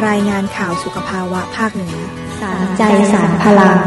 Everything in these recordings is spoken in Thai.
รายงานข่าวสุขภาวะภาคเหนือสารใจสารพลัง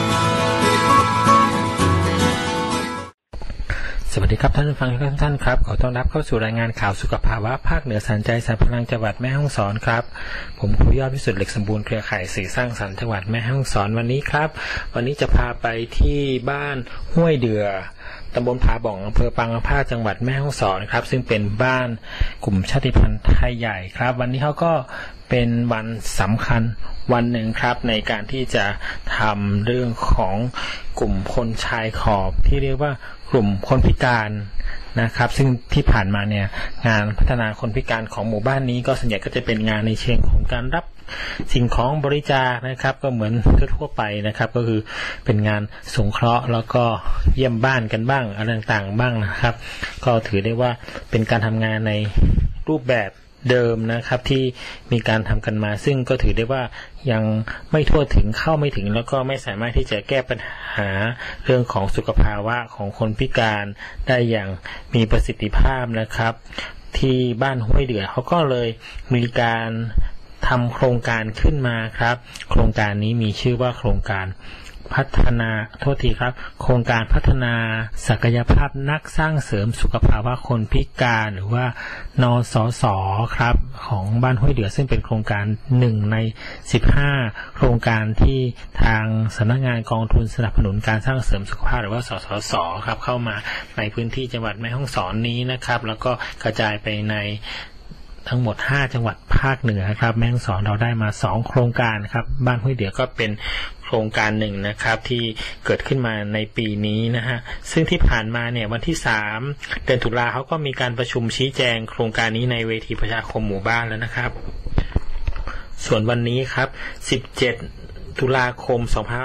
สวัสดีครับท่านผู้ฟังทุกท่านครับขอต้อนรับเข้าสู่รายงานข่าวสุขภาวะภาคเหนือสารใจสารพลังจังหวัดแม่ฮ่องสอนครับผมครูยอดพิสุทธิ์เหล็กสมบูรณ์เครือข่ายสื่อสร้างสรรค์จังหวัดแม่ฮ่องสอนวันนี้ครับวันนี้จะพาไปที่บ้านห้วยเดือตำบลผาบ่องอำเภอปางมะพร้าวจังหวัดแม่ฮ่องสอนครับซึ่งเป็นบ้านกลุ่มชาติพันธุ์ไทยใหญ่ครับวันนี้เขาก็เป็นวันสำคัญวันหนึ่งครับในการที่จะทำเรื่องของกลุ่มคนชายขอบที่เรียกว่ากลุ่มคนพิการนะครับซึ่งที่ผ่านมาเนี่ยงานพัฒนาคนพิการของหมู่บ้านนี้ก็ส่วนใหญ่ก็จะเป็นงานในเชิงของการรับสิ่งของบริจาคนะครับก็เหมือนทั่วไปนะครับก็คือเป็นงานสงเคราะห์แล้วก็เยี่ยมบ้านกันบ้างอะไรต่างๆบ้างนะครับก็ถือได้ว่าเป็นการทำงานในรูปแบบเดิมนะครับที่มีการทำกันมาซึ่งก็ถือได้ว่ายังไม่ทั่วถึงเข้าไม่ถึงแล้วก็ไม่สามารถที่จะแก้ปัญหาเรื่องของสุขภาวะของคนพิการได้อย่างมีประสิทธิภาพนะครับที่บ้านห้วยเดือเขาก็เลยมีการทำโครงการขึ้นมาครับโครงการนี้มีชื่อว่าโครงการพัฒนาโครงการพัฒนาศักยภาพนักสร้างเสริมสุขภาวะคนพิการหรือว่านสส.ครับของบ้านห้วยเดือซึ่งเป็นโครงการ1ใน15โครงการที่ทางสำนักงานกองทุนสนับสนุนการสร้างเสริมสุขภาพหรือว่าสสส.ครับเข้ามาในพื้นที่จังหวัดแม่ฮ่องสอนนี้นะครับแล้วก็กระจายไปในทั้งหมด5จังหวัดภาคเหนือครับแม่ฮ่องสอนเราได้มา2โครงการครับบ้านห้วยเดือก็เป็นโครงการหนึ่งนะครับที่เกิดขึ้นมาในปีนี้นะฮะซึ่งที่ผ่านมาเนี่ยวันที่3เดือนตุลาเขาก็มีการประชุมชี้แจงโครงการนี้ในเวทีประชาคมหมู่บ้านแล้วนะครับส่วนวันนี้ครับ17ตุลาคม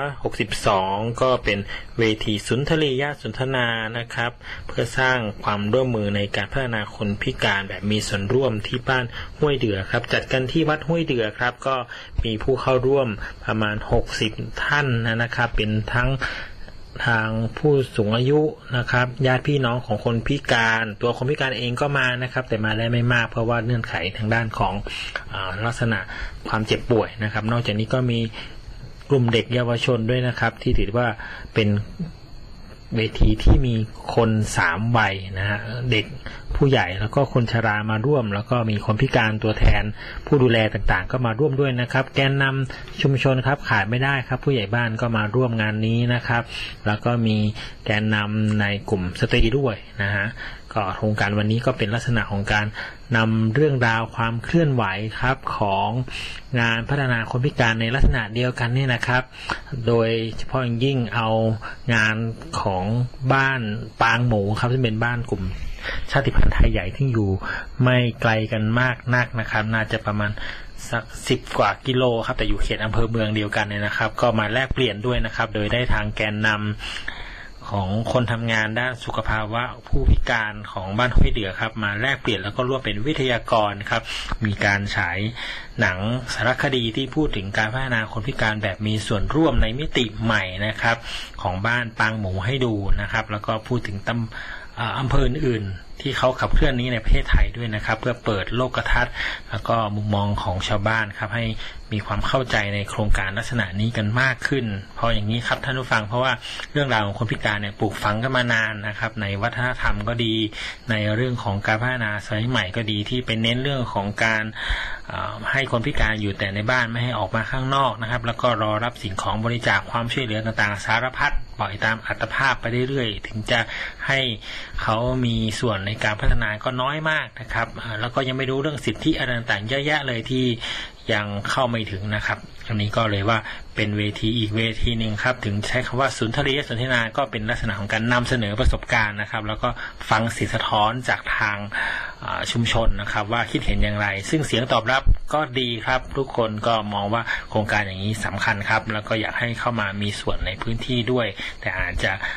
2562ก็เป็นเวทีสุนทรียสนทนานะครับเพื่อสร้างความร่วมมือในการพัฒนาคนพิการแบบมีส่วนร่วมที่บ้านห้วยเดือครับจัดกันที่วัดห้วยเดือครับก็มีผู้เข้าร่วมประมาณ60ท่านนะครับเป็นทั้งทางผู้สูงอายุนะครับญาติพี่น้องของคนพิการตัวคนพิการเองก็มานะครับแต่มาได้ไม่มากเพราะว่าเงื่อนไขทางด้านของลักษณะความเจ็บป่วยนะครับนอกจากนี้ก็มีกลุ่มเด็กเยาวชนด้วยนะครับที่ถือว่าเป็นเวทีที่มีคน3วัยนะฮะเด็กผู้ใหญ่แล้วก็คนชรามาร่วมแล้วก็มีคนพิการตัวแทนผู้ดูแลต่างๆก็มาร่วมด้วยนะครับแกนนำชุมชนครับขาดไม่ได้ครับผู้ใหญ่บ้านก็มาร่วมงานนี้นะครับแล้วก็มีแกนนำในกลุ่มสตรีด้วยนะฮะก็โครงการวันนี้ก็เป็นลักษณะของการนำเรื่องราวความเคลื่อนไหวครับของงานพัฒนาคนพิการในลักษณะเดียวกันนี่นะครับโดยเฉพาะอย่างยิ่งเอางานของบ้านปางหมูครับซึ่งเป็นบ้านกลุ่มชาติพันธุ์ไทยใหญ่ที่อยู่ไม่ไกลกันมากนักนะครับน่าจะประมาณสัก10 กว่ากิโลครับแต่อยู่เขตอำเภอเมืองเดียวกันเนี่ยนะครับก็มาแลกเปลี่ยนด้วยนะครับโดยได้ทางแกนนำของคนทำงานด้านสุขภาวะผู้พิการของบ้านห้วยเดือครับมาแลกเปลี่ยนแล้วก็ร่วมเป็นวิทยากรครับมีการฉายหนังสารคดีที่พูดถึงการพัฒนาคนพิการแบบมีส่วนร่วมในมิติใหม่นะครับของบ้านปางหมูให้ดูนะครับแล้วก็พูดถึงอำเภออื่นที่เขาขับเคลื่อนนี้ในประเทศไทยด้วยนะครับเพื่อเปิดโลกทัศน์แล้วก็มุมมองของชาวบ้านครับให้มีความเข้าใจในโครงการลักษณะนี้กันมากขึ้นเพราะอย่างนี้ครับท่านผู้ฟังเพราะว่าเรื่องราวของคนพิการเนี่ยปลูกฝังกันมานานนะครับในวัฒนธรรมก็ดีในเรื่องของการพัฒนาสมัยใหม่ก็ดีที่เป็นเน้นเรื่องของการให้คนพิการอยู่แต่ในบ้านไม่ให้ออกมาข้างนอกนะครับแล้วก็รอรับสิ่งของบริจาคความช่วยเหลือต่างๆสารพัดปล่อยตามอัตภาพไปเรื่อยๆถึงจะให้เขามีส่วนในการพัฒนาก็น้อยมากนะครับแล้วก็ยังไม่รู้เรื่องสิทธิอะไรต่างๆเยอะแยะเลยที่ยังเข้าไม่ถึงนะครับอันนี้ก็เลยว่าเป็นเวทีอีกเวทีหนึ่งครับถึงใช้คำว่าสุนทรียสนทนาก็เป็นลักษณะของการนำเสนอประสบการณ์นะครับแล้วก็ฟังเสียงสะท้อนจากทางชุมชนนะครับว่าคิดเห็นอย่างไรซึ่งเสียงตอบรับก็ดีครับทุกคนก็มองว่าโครงการอย่างนี้สำคัญครับแล้วก็อยากให้เข้ามามีส่วนในพื้นที่ด้วยแต่อาจจะ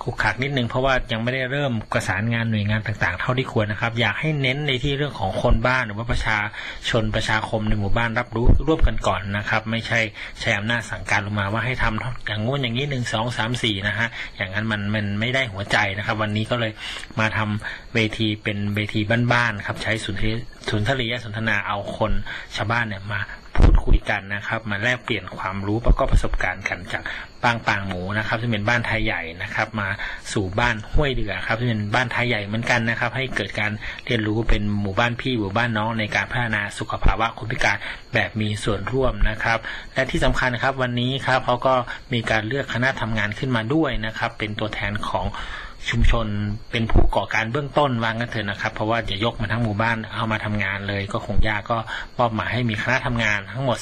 ขรุขระนิดนึงเพราะว่ายังไม่ได้เริ่มประสานงานหน่วยงานต่างๆเท่าที่ควรนะครับอยากให้เน้นในที่เรื่องของคนบ้านหรือว่าประชาชนประชาคมในหมู่บ้านรับรู้ร่วมกันก่อนนะครับไม่ใช่ใช้อำนาจสั่งการลงมาว่าให้ทำอย่างงู้นอย่างนี้1 2 3 4นะฮะอย่างนั้นมันไม่ได้หัวใจนะครับวันนี้ก็เลยมาทำเวทีเป็นเวทีบ้านๆครับใช้สุนทรียสนทนาเอาคนชาวบ้านเนี่ยมาพูดคุยกันนะครับมาแลกเปลี่ยนความรู้แล้วก็ประสบการณ์กันจากปางหมูนะครับที่เป็นบ้านไทยใหญ่นะครับมาสู่บ้านห้วยเดือครับที่เป็นบ้านไทยใหญ่เหมือนกันนะครับให้เกิดการเรียนรู้เป็นหมู่บ้านพี่หมู่บ้านน้องในการพัฒนาสุขภาวะคนพิการแบบมีส่วนร่วมนะครับและที่สำคัญครับวันนี้ครับเขาก็มีการเลือกคณะทำงานขึ้นมาด้วยนะครับเป็นตัวแทนของชุมชนเป็นผู้ก่อการเบื้องต้นวางกันเถอะนะครับเพราะว่าจะยกมาทั้งหมู่บ้านเอามาทำงานเลยก็คงยากก็มอบหมายให้มีคณะทำงานทั้งหมด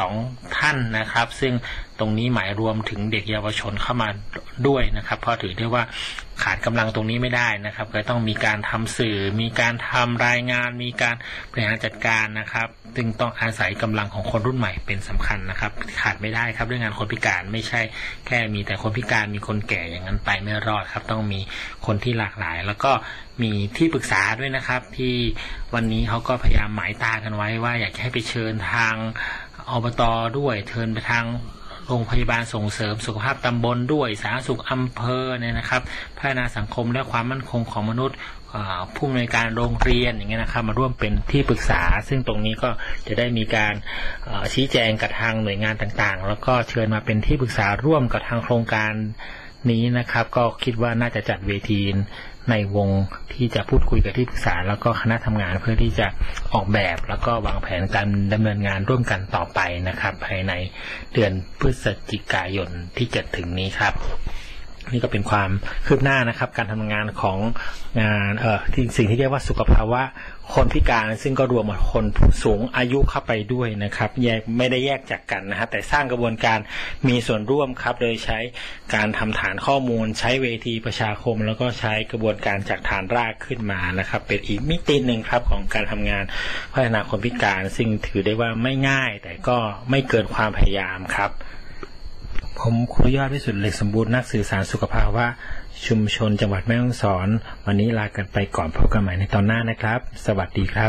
12ท่านนะครับซึ่งตรงนี้หมายรวมถึงเด็กเยาวชนเข้ามาด้วยนะครับเพราะถือได้ว่าขาดกำลังตรงนี้ไม่ได้นะครับก็ต้องมีการทำสื่อมีการทำรายงานมีการบริหารจัดการนะครับจึงต้องอาศัยกำลังของคนรุ่นใหม่เป็นสำคัญนะครับขาดไม่ได้ครับเรื่องงานคนพิการไม่ใช่แค่มีแต่คนพิการมีคนแก่อย่างนั้นไปไม่รอดครับต้องมีคนที่หลากหลายแล้วก็มีที่ปรึกษาด้วยนะครับที่วันนี้เขาก็พยายามหมายตากันไว้ว่าอยากให้ไปเชิญทางอบต.ด้วยเชิญไปทางโรงพยาบาลส่งเสริมสุขภาพตำบลด้วยสาธารณสุขอำเภอเนี่ยนะครับพัฒนาสังคมและความมั่นคงของมนุษย์ผู้อำนวยการโรงเรียนอย่างเงี้ยนะครับมาร่วมเป็นที่ปรึกษาซึ่งตรงนี้ก็จะได้มีการชี้แจงกับทางหน่วยงานต่างๆแล้วก็เชิญมาเป็นที่ปรึกษาร่วมกับทางโครงการนี้นะครับก็คิดว่าน่าจะจัดเวทีในวงที่จะพูดคุยกับที่ปรึกษาแล้วก็คณะทำงานเพื่อที่จะออกแบบแล้วก็วางแผนการดำเนินงานร่วมกันต่อไปนะครับภายในเดือนพฤศจิกายนที่จะถึงนี้ครับนี่ก็เป็นความคืบหน้านะครับการทำงานของงานสิ่งที่เรียกว่าสุขภาวะคนพิการซึ่งก็รวมคนสูงอายุเข้าไปด้วยนะครับไม่ได้แยกจากกันนะฮะแต่สร้างกระบวนการมีส่วนร่วมครับโดยใช้การทำฐานข้อมูลใช้เวทีประชาคมแล้วก็ใช้กระบวนการจากฐานรากขึ้นมานะครับเป็นอีกมิติหนึ่งครับของการทำงานพัฒนาคนพิการซึ่งถือได้ว่าไม่ง่ายแต่ก็ไม่เกินความพยายามครับผมครูยอดวิสุทธิ์เหล็กสมบูรณ์นักสื่อสารสุขภาวะชุมชนจังหวัดแม่ฮ่องสอนวันนี้ลากันไปก่อนพบกันใหม่ในตอนหน้านะครับสวัสดีครับ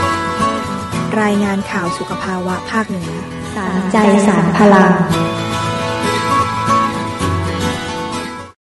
รายงานข่าวสุขภาวะภาคเหนือสารใจสารพลัง